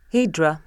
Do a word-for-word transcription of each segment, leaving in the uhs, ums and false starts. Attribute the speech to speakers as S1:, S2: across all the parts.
S1: Hydra.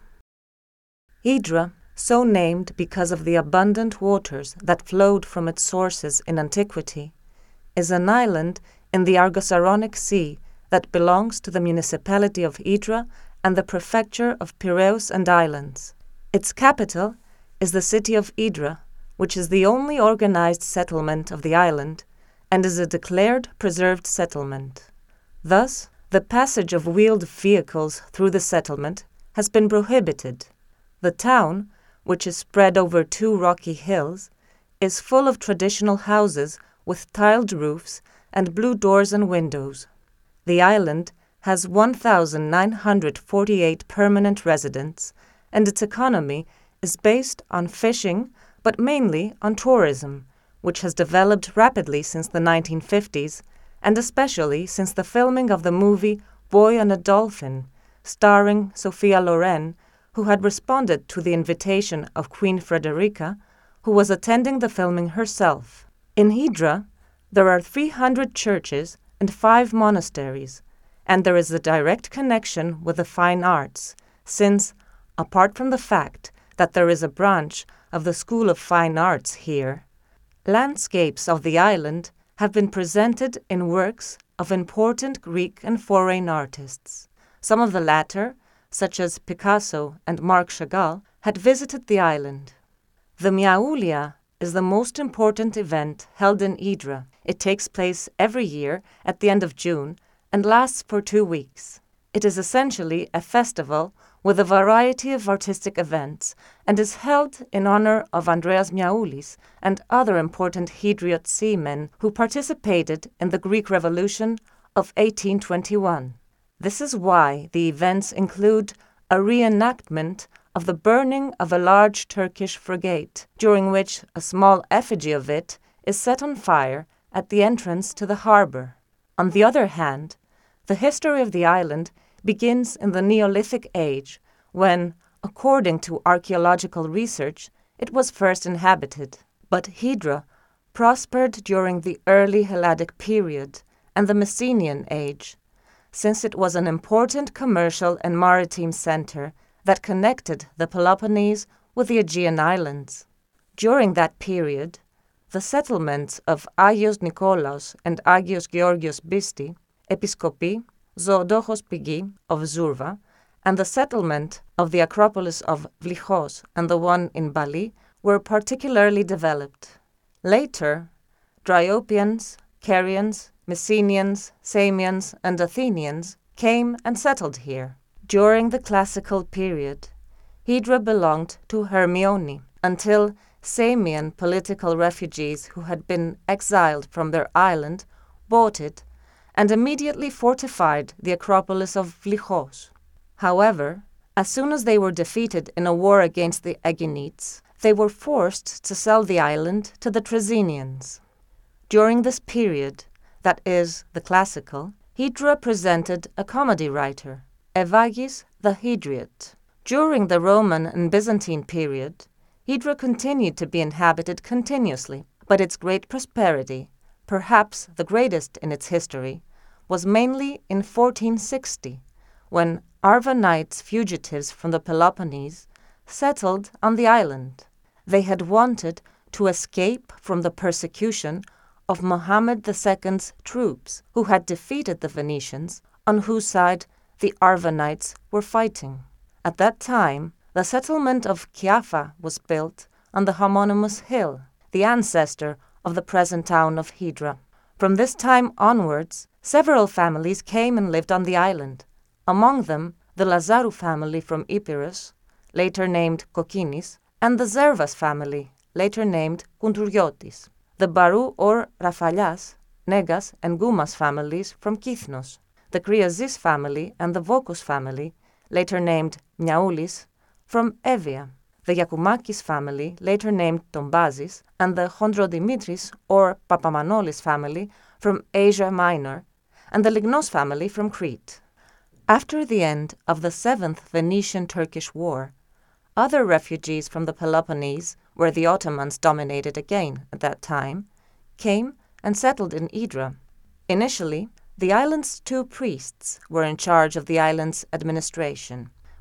S1: Hydra, so named because of the abundant waters that flowed from its sources in antiquity, is an island in the Argosaronic Sea that belongs to the municipality of Hydra and the prefecture of Piraeus and Islands. Its capital is the city of Hydra, which is the only organized settlement of the island and is a declared preserved settlement. Thus, the passage of wheeled vehicles through the settlement has been prohibited. The town, which is spread over two rocky hills, is full of traditional houses with tiled roofs and blue doors and windows. The island has one thousand nine hundred forty-eight permanent residents, and its economy is based on fishing, but mainly on tourism, which has developed rapidly since the nineteen fifties, and especially since the filming of the movie Boy and a Dolphin, starring Sophia Loren, who had responded to the invitation of Queen Frederica, who was attending the filming herself. In Hydra, there are three hundred churches and five monasteries, and there is a direct connection with the fine arts, since, apart from the fact that there is a branch of the School of Fine Arts here, landscapes of the island have been presented in works of important Greek and foreign artists. Some of the latter, such as Picasso and Marc Chagall, had visited the island. The Miaulia is the most important event held in Hydra. It takes place every year at the end of June and lasts for two weeks. It is essentially a festival with a variety of artistic events and is held in honor of Andreas Miaoulis and other important Hydriot seamen who participated in the Greek Revolution of eighteen twenty-one. This is why the events include a reenactment of the burning of a large Turkish frigate, during which a small effigy of it is set on fire at the entrance to the harbor. On the other hand, the history of the island begins in the Neolithic age, when, according to archaeological research, it was first inhabited. But Hydra prospered during the early Helladic period and the Mycenaean age, since it was an important commercial and maritime center that connected the Peloponnese with the Aegean Islands. During that period, the settlements of Agios Nikolaos and Agios Georgios Bisti, Episkopi, Zoodokos Pigi of Zurva, and the settlement of the Acropolis of Vlichos and the one in Bali were particularly developed. Later, Dryopians, Carians, Messenians, Samians, and Athenians came and settled here. During the classical period, Hydra belonged to Hermione until Samian political refugees who had been exiled from their island bought it and immediately fortified the Acropolis of Vlichos. However, as soon as they were defeated in a war against the Aeginetes, they were forced to sell the island to the Trezenians. During this period, that is, the classical, Hydra presented a comedy writer, Evagis the Hydriot. During the Roman and Byzantine period, Hydra continued to be inhabited continuously, but its great prosperity, perhaps the greatest in its history, was mainly in fourteen sixty, when Arvanites fugitives from the Peloponnese settled on the island. They had wanted to escape from the persecution of Mohammed the Second's troops, who had defeated the Venetians, on whose side the Arvanites were fighting. At that time, the settlement of Kiafa was built on the homonymous hill, the ancestor of the present town of Hydra. From this time onwards, several families came and lived on the island, among them the Lazarou family from Epirus, later named Kokinis, and the Zervas family, later named Kountouriotis, the Barou or Rafalias, Negas, and Goumas families from Kithnos, the Kriazis family and the Vokos family, later named Miaoulis, from Evia, the Yakoumakis family, later named Tombazis, and the Chondrodimitris or Papamanolis family from Asia Minor, and the Lignos family from Crete. After the end of the Seventh Venetian-Turkish War, other refugees from the Peloponnese, where the Ottomans dominated again at that time, came and settled in Hydra. Initially, the island's two priests were in charge of the island's administration,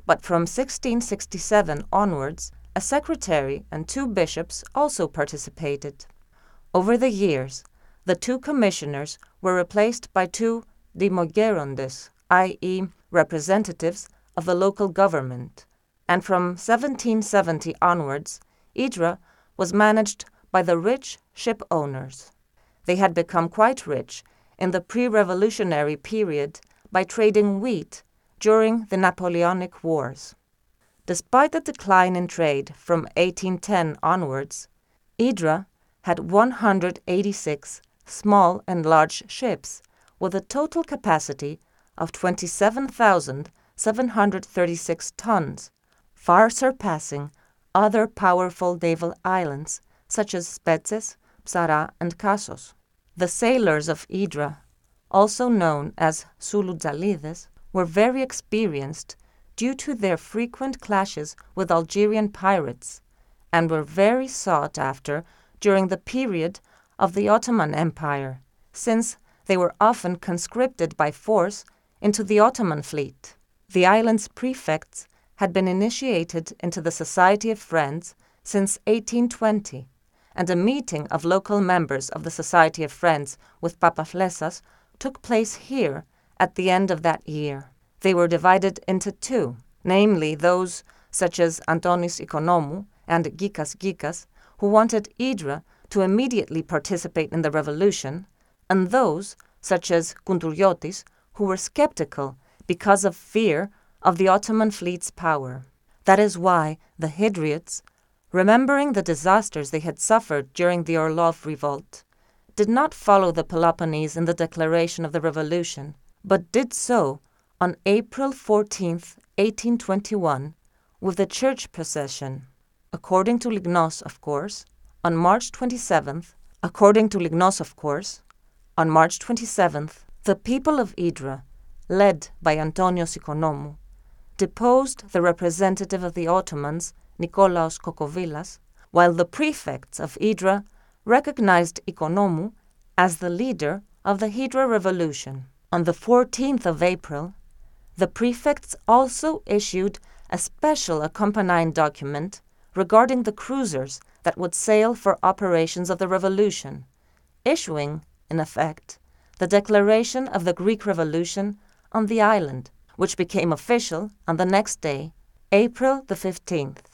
S1: but from sixteen sixty-seven onwards, a secretary and two bishops also participated. Over the years, the two commissioners were replaced by two dimogerondes, that is, representatives of the local government, and from seventeen seventy onwards, Idra was managed by the rich ship owners. They had become quite rich in the pre-revolutionary period by trading wheat during the Napoleonic Wars. Despite the decline in trade from eighteen ten onwards, Idra had one hundred eighty-six small and large ships with a total capacity of twenty-seven thousand seven hundred thirty-six tons, far surpassing other powerful naval islands such as Spetses, Psara, and Kassos. The sailors of Idra, also known as Suludzalides, were very experienced due to their frequent clashes with Algerian pirates, and were very sought after during the period of the Ottoman Empire, since they were often conscripted by force into the Ottoman fleet. The island's prefects had been initiated into the Society of Friends since eighteen twenty, and a meeting of local members of the Society of Friends with Papaflessas took place here at the end of that year. They were divided into two, namely those such as Antonis Ikonomou and Gikas Gikas, who wanted Idra to immediately participate in the revolution, and those such as Kountouriotis, who were skeptical because of fear of the Ottoman fleet's power. That is why the Hydriots, remembering the disasters they had suffered during the Orlov revolt, did not follow the Peloponnese in the declaration of the revolution, but did so on April fourteenth, eighteen twenty-one, with the church procession. According to Lignos, of course, on March twenty-seventh, according to Lignos, of course, on March twenty-seventh, the people of Idra, led by Antonios Ikonomou, deposed the representative of the Ottomans, Nikolaos Kokovilas, while the prefects of Idra recognized Ikonomou as the leader of the Hydra revolution. On the fourteenth of April, the prefects also issued a special accompanying document regarding the cruisers that would sail for operations of the revolution, issuing, in effect, the declaration of the Greek Revolution on the island, which became official on the next day, April the fifteenth.